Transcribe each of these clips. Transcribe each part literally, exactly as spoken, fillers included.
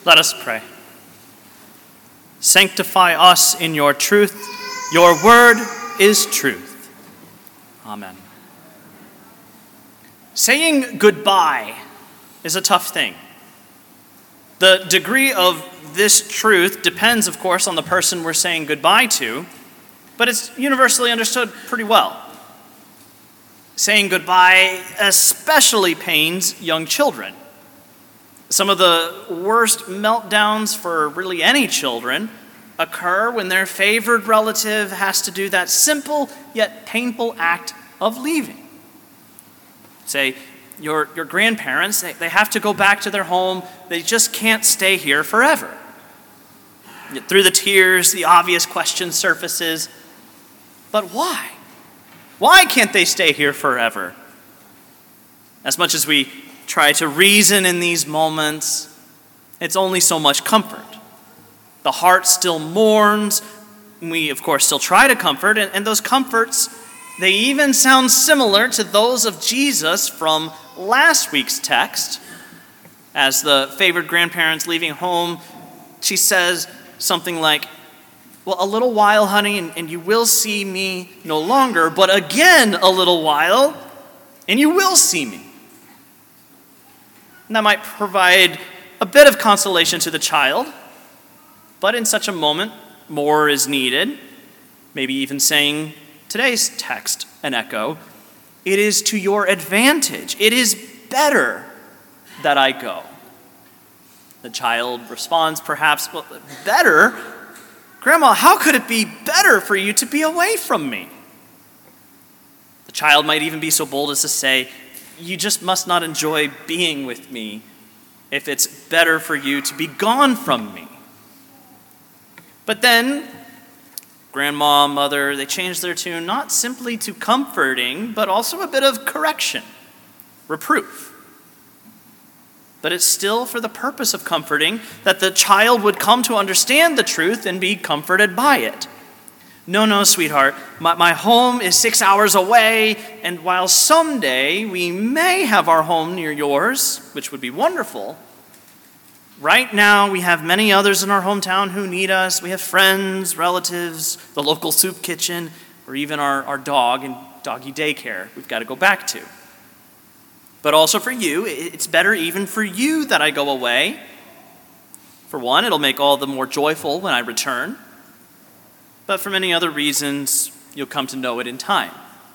Let us pray. Sanctify us in your truth. Your word is truth. Amen. Saying goodbye is a tough thing. The degree of this truth depends, of course, on the person we're saying goodbye to, but it's universally understood pretty well. Saying goodbye especially pains young children. Some of the worst meltdowns for really any children occur when their favored relative has to do that simple yet painful act of leaving. Say, your, your grandparents, they, they have to go back to their home. They just can't stay here forever. Through the tears, the obvious question surfaces, but why? Why can't they stay here forever? As much as we try to reason in these moments, it's only so much comfort. The heart still mourns. We, of course, still try to comfort, and, and those comforts, they even sound similar to those of Jesus from last week's text. As the favored grandparents leaving home, she says something like, well, a little while, honey, and, and you will see me no longer, but again a little while, and you will see me. And that might provide a bit of consolation to the child, but in such a moment, more is needed. Maybe even saying today's text an echo. It is to your advantage. It is better that I go. The child responds perhaps, well, better? Grandma, how could it be better for you to be away from me? The child might even be so bold as to say, you just must not enjoy being with me if it's better for you to be gone from me. But then, grandma, mother, they change their tune not simply to comforting, but also a bit of correction, reproof. But it's still for the purpose of comforting that the child would come to understand the truth and be comforted by it. No, no, sweetheart, my, my home is six hours away, and while someday we may have our home near yours, which would be wonderful, right now we have many others in our hometown who need us. We have friends, relatives, the local soup kitchen, or even our, our dog and doggy daycare we've got to go back to. But also for you, it's better even for you that I go away. For one, it'll make all the more joyful when I return. But for many other reasons, you'll come to know it in time.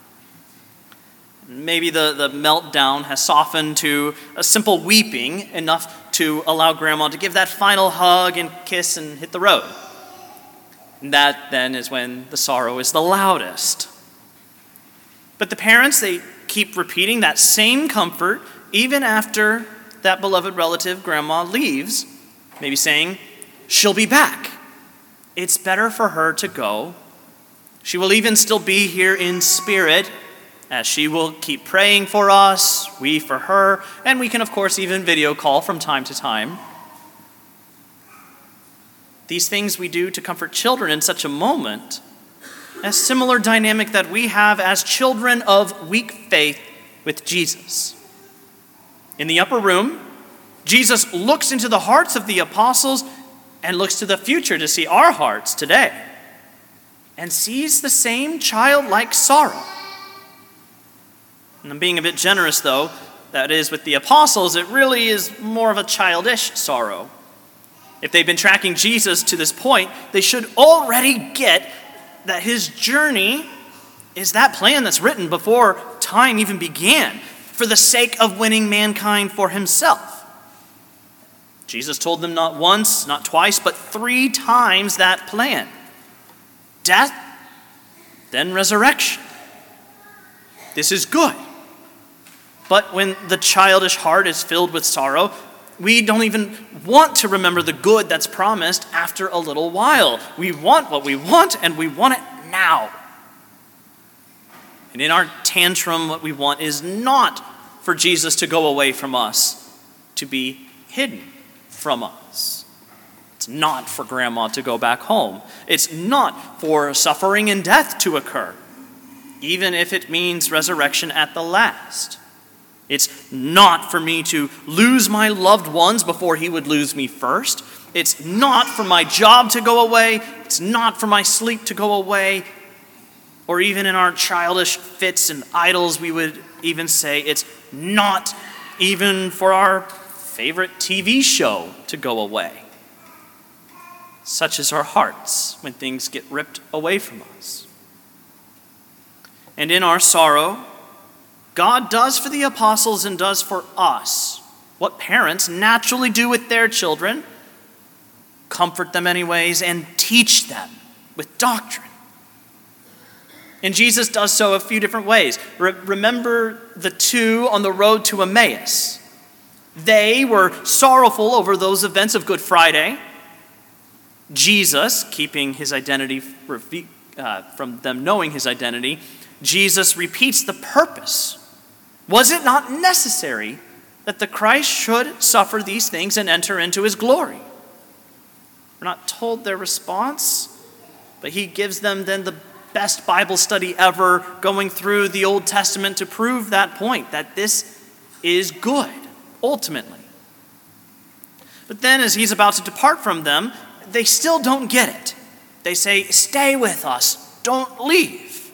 Maybe the, the meltdown has softened to a simple weeping enough to allow Grandma to give that final hug and kiss and hit the road. And that then is when the sorrow is the loudest. But the parents, they keep repeating that same comfort even after that beloved relative, Grandma, leaves, maybe saying, she'll be back. It's better for her to go. She will even still be here in spirit, as she will keep praying for us, we for her, and we can, of course, even video call from time to time. These things we do to comfort children in such a moment, a similar dynamic that we have as children of weak faith with Jesus. In the upper room, Jesus looks into the hearts of the apostles and looks to the future to see our hearts today, and sees the same childlike sorrow. And I'm being a bit generous, though. That is, with the apostles, it really is more of a childish sorrow. If they've been tracking Jesus to this point, they should already get that his journey is that plan that's written before time even began, for the sake of winning mankind for himself. Jesus told them not once, not twice, but three times that plan. Death, then resurrection. This is good. But when the childish heart is filled with sorrow, we don't even want to remember the good that's promised after a little while. We want what we want, and we want it now. And in our tantrum, what we want is not for Jesus to go away from us, to be hidden from us. It's not for Grandma to go back home. It's not for suffering and death to occur, even if it means resurrection at the last. It's not for me to lose my loved ones before he would lose me first. It's not for my job to go away. It's not for my sleep to go away. Or even in our childish fits and idols, we would even say it's not even for our favorite T V show to go away. Such is our hearts when things get ripped away from us. And in our sorrow, God does for the apostles and does for us what parents naturally do with their children: comfort them anyways and teach them with doctrine. And Jesus does so a few different ways. Re- remember the two on the road to Emmaus. They were sorrowful over those events of Good Friday. Jesus, keeping his identity uh, from them knowing his identity, Jesus repeats the purpose. Was it not necessary that the Christ should suffer these things and enter into his glory? We're not told their response, but he gives them then the best Bible study ever, going through the Old Testament to prove that point, that this is good, ultimately. But then as he's about to depart from them, they still don't get it. They say, "Stay with us, don't leave."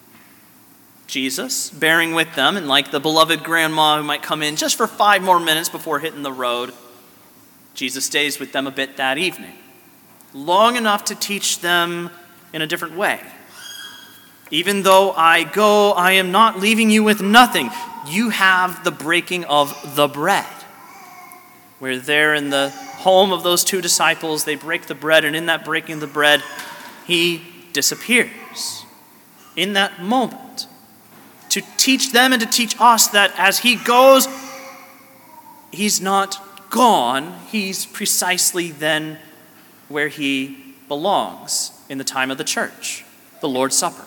Jesus, bearing with them, and like the beloved grandma who might come in just for five more minutes before hitting the road, Jesus stays with them a bit that evening, long enough to teach them in a different way. "Even though I go, I am not leaving you with nothing. You have the breaking of the bread." Where there in the home of those two disciples, they break the bread, and in that breaking of the bread, he disappears. In that moment, to teach them and to teach us that as he goes, he's not gone. He's precisely then where he belongs in the time of the church, the Lord's Supper.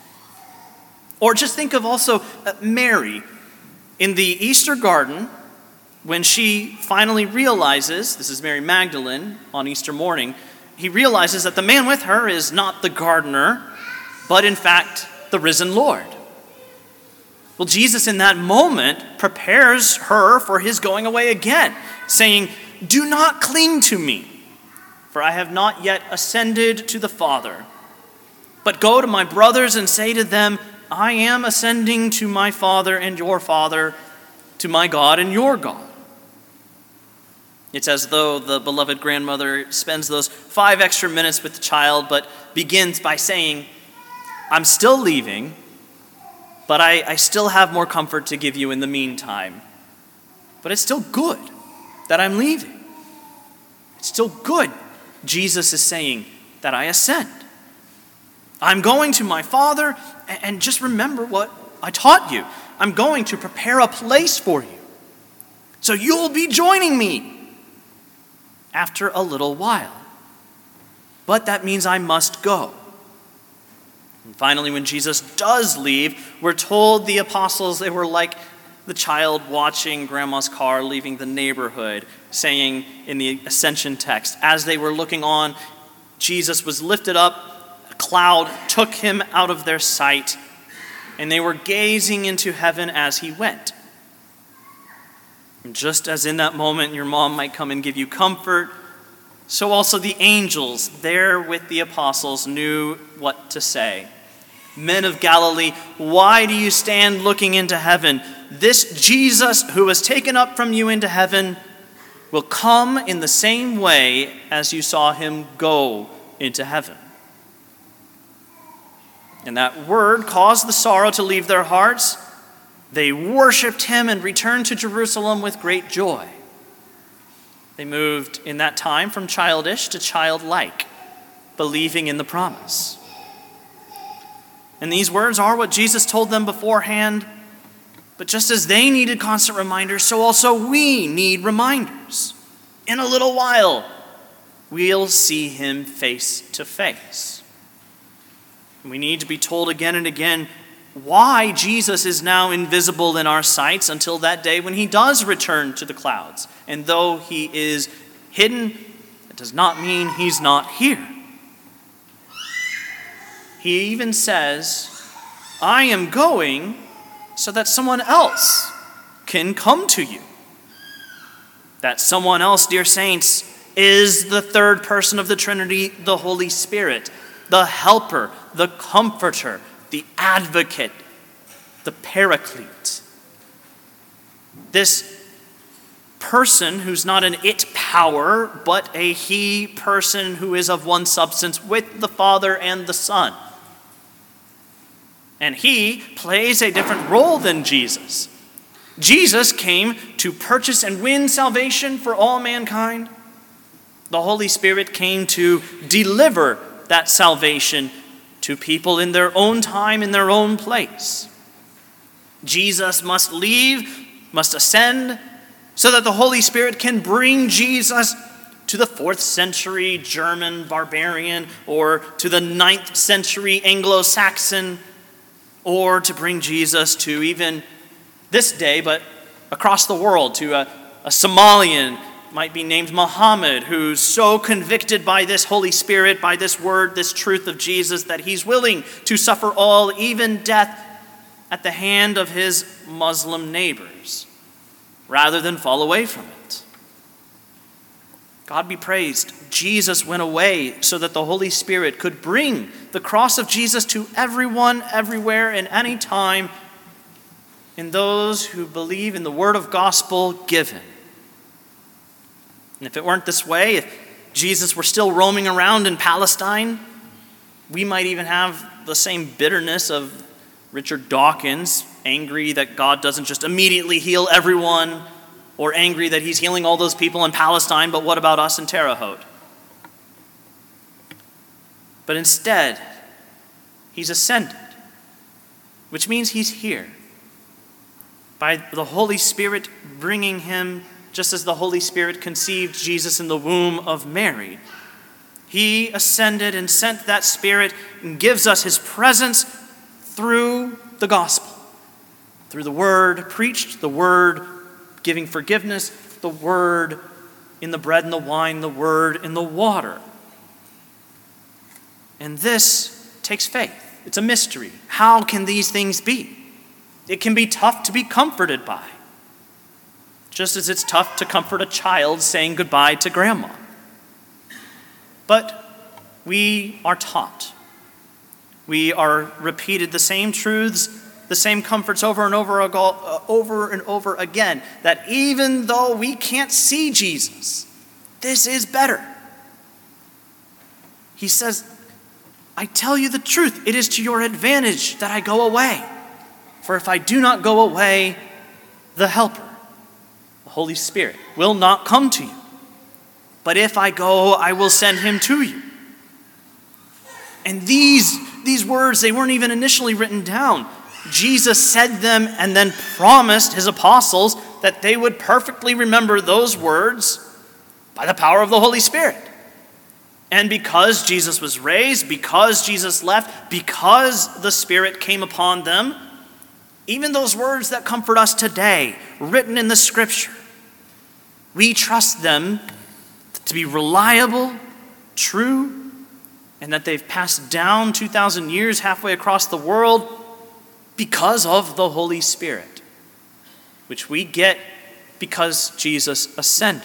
Or just think of also Mary in the Easter garden when she finally realizes, this is Mary Magdalene on Easter morning, he realizes that the man with her is not the gardener, but in fact the risen Lord. Well, Jesus in that moment prepares her for his going away again, saying, "Do not cling to me, for I have not yet ascended to the Father. But go to my brothers and say to them, I am ascending to my Father and your Father, to my God and your God." It's as though the beloved grandmother spends those five extra minutes with the child, but begins by saying, "I'm still leaving, but I, I still have more comfort to give you in the meantime. But it's still good that I'm leaving. It's still good," Jesus is saying, "that I ascend. I'm going to my Father, and just remember what I taught you. I'm going to prepare a place for you. So you'll be joining me after a little while. But that means I must go." And finally, when Jesus does leave, we're told the apostles, they were like the child watching grandma's car leaving the neighborhood, saying in the Ascension text, as they were looking on, Jesus was lifted up, a cloud took him out of their sight, and they were gazing into heaven as he went. And just as in that moment your mom might come and give you comfort, so also the angels there with the apostles knew what to say. "Men of Galilee, why do you stand looking into heaven? This Jesus who was taken up from you into heaven will come in the same way as you saw him go into heaven." And that word caused the sorrow to leave their hearts. They worshiped him and returned to Jerusalem with great joy. They moved in that time from childish to childlike, believing in the promise. And these words are what Jesus told them beforehand, but just as they needed constant reminders, so also we need reminders. In a little while, we'll see him face to face. We need to be told again and again why Jesus is now invisible in our sights until that day when he does return to the clouds. And though he is hidden, it does not mean he's not here. He even says, "I am going so that someone else can come to you. That someone else, dear saints, is the third person of the Trinity, the Holy Spirit, the helper, the comforter, the advocate, the paraclete. This person who's not an it power, but a he person who is of one substance with the Father and the Son. And he plays a different role than Jesus. Jesus came to purchase and win salvation for all mankind. The Holy Spirit came to deliver that salvation to people in their own time, in their own place. Jesus must leave, must ascend, so that the Holy Spirit can bring Jesus to the fourth century German barbarian, or to the ninth century Anglo-Saxon, or to bring Jesus to even this day, but across the world, to a, a Somalian, might be named Muhammad, who's so convicted by this Holy Spirit, by this word, this truth of Jesus, that he's willing to suffer all, even death, at the hand of his Muslim neighbors, rather than fall away from it. God be praised. Jesus went away so that the Holy Spirit could bring the cross of Jesus to everyone, everywhere, in any time, in those who believe in the word of gospel given. And if it weren't this way, if Jesus were still roaming around in Palestine, we might even have the same bitterness of Richard Dawkins, angry that God doesn't just immediately heal everyone, or angry that he's healing all those people in Palestine, but what about us in Terre Haute? But instead, he's ascended, which means he's here, by the Holy Spirit bringing him, just as the Holy Spirit conceived Jesus in the womb of Mary. He ascended and sent that Spirit and gives us his presence through the gospel, through the word preached, the word giving forgiveness, the word in the bread and the wine, the word in the water. And this takes faith. It's a mystery. How can these things be? It can be tough to be comforted by, just as it's tough to comfort a child saying goodbye to grandma. But we are taught. We are repeated the same truths, the same comforts over and over, ago, over and over again, that even though we can't see Jesus, this is better. He says, I tell you the truth, it is to your advantage that I go away. For if I do not go away, the Helper, the Holy Spirit, will not come to you. But if I go, I will send him to you. And these, these words, they weren't even initially written down. Jesus said them and then promised his apostles that they would perfectly remember those words by the power of the Holy Spirit. And because Jesus was raised, because Jesus left, because the Spirit came upon them, even those words that comfort us today, written in the Scripture, we trust them to be reliable, true, and that they've passed down two thousand years halfway across the world because of the Holy Spirit, which we get because Jesus ascended.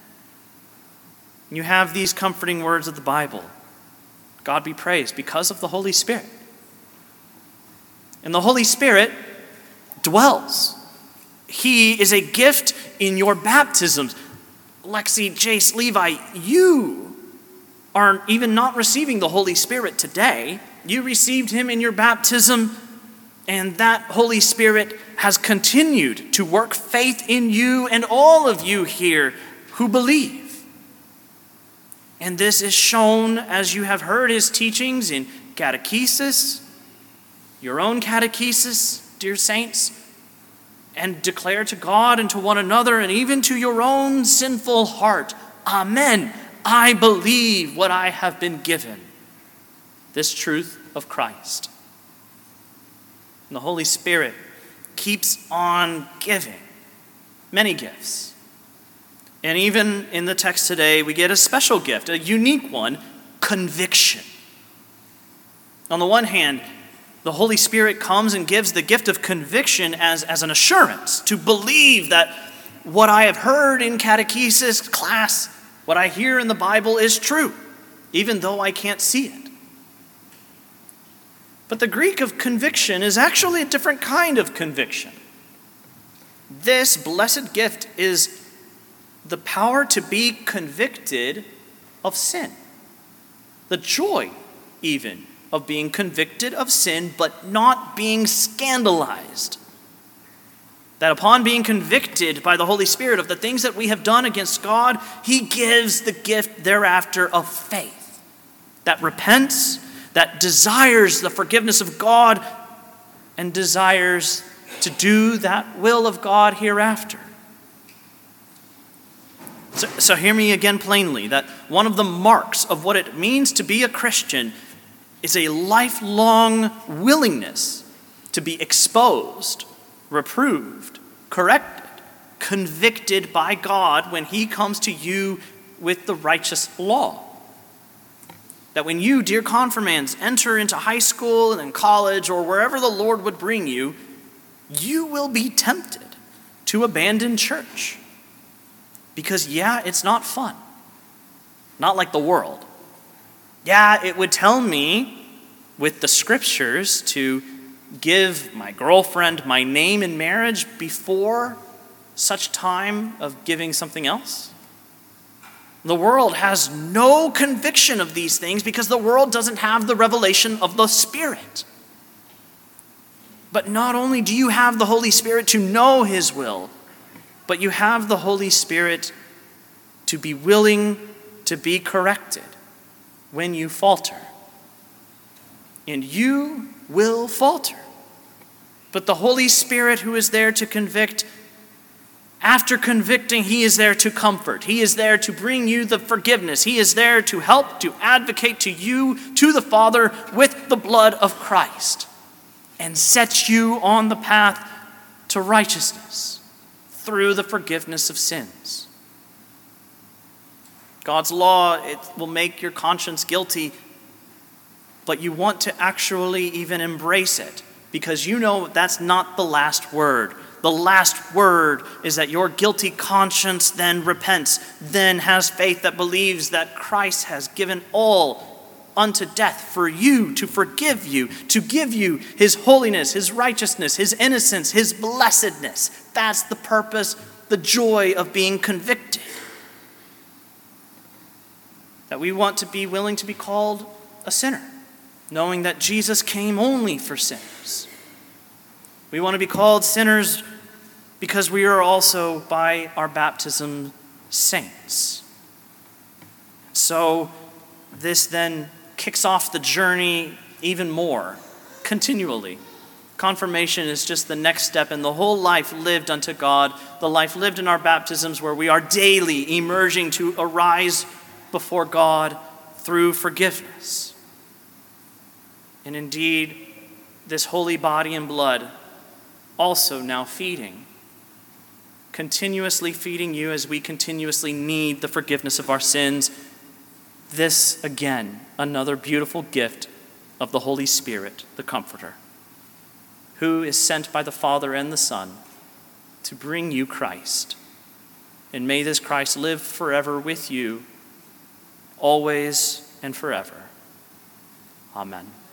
You have these comforting words of the Bible. God be praised, because of the Holy Spirit. And the Holy Spirit dwells. He is a gift in your baptisms. Lexi, Jace, Levi, you are even not receiving the Holy Spirit today. You received him in your baptism, and that Holy Spirit has continued to work faith in you and all of you here who believe. And this is shown as you have heard his teachings in catechesis, your own catechesis, dear saints, and declare to God and to one another and even to your own sinful heart, Amen, I believe what I have been given, this truth of Christ. And the Holy Spirit keeps on giving many gifts. And even in the text today, we get a special gift, a unique one, conviction. On the one hand, The Holy Spirit comes and gives the gift of conviction as, as an assurance to believe that what I have heard in catechesis class, what I hear in the Bible is true, even though I can't see it. But the Greek of conviction is actually a different kind of conviction. This blessed gift is the power to be convicted of sin. The joy, even, of being convicted of sin, but not being scandalized. That upon being convicted by the Holy Spirit of the things that we have done against God, he gives the gift thereafter of faith that repents, that desires the forgiveness of God, and desires to do that will of God hereafter. So, so hear me again plainly, that one of the marks of what it means to be a Christian is a lifelong willingness to be exposed, reproved, corrected, convicted by God when he comes to you with the righteous law. That when you, dear confirmands, enter into high school and then college or wherever the Lord would bring you, you will be tempted to abandon church. Because yeah, it's not fun. Not like the world. Yeah, it would tell me with the scriptures to give my girlfriend my name in marriage before such time of giving something else. The world has no conviction of these things because the world doesn't have the revelation of the Spirit. But not only do you have the Holy Spirit to know his will, but you have the Holy Spirit to be willing to be corrected when you falter. And you will falter. But the Holy Spirit who is there to convict, after convicting, he is there to comfort. He is there to bring you the forgiveness. He is there to help, to advocate to you, to the Father, with the blood of Christ, and set you on the path to righteousness through the forgiveness of sins. God's law, it will make your conscience guilty, but you want to actually even embrace it because you know that's not the last word. The last word is that your guilty conscience then repents, then has faith that believes that Christ has given all unto death for you, to forgive you, to give you his holiness, his righteousness, his innocence, his blessedness. That's the purpose, the joy of being convicted. That we want to be willing to be called a sinner, knowing that Jesus came only for sinners. We want to be called sinners because we are also, by our baptism, saints. So this then kicks off the journey even more, continually. Confirmation is just the next step in the whole life lived unto God, the life lived in our baptisms where we are daily emerging to arise before God through forgiveness. And indeed, this holy body and blood also now feeding, continuously feeding you as we continuously need the forgiveness of our sins. This, again, another beautiful gift of the Holy Spirit, the Comforter, who is sent by the Father and the Son to bring you Christ. And may this Christ live forever with you, always and forever. Amen.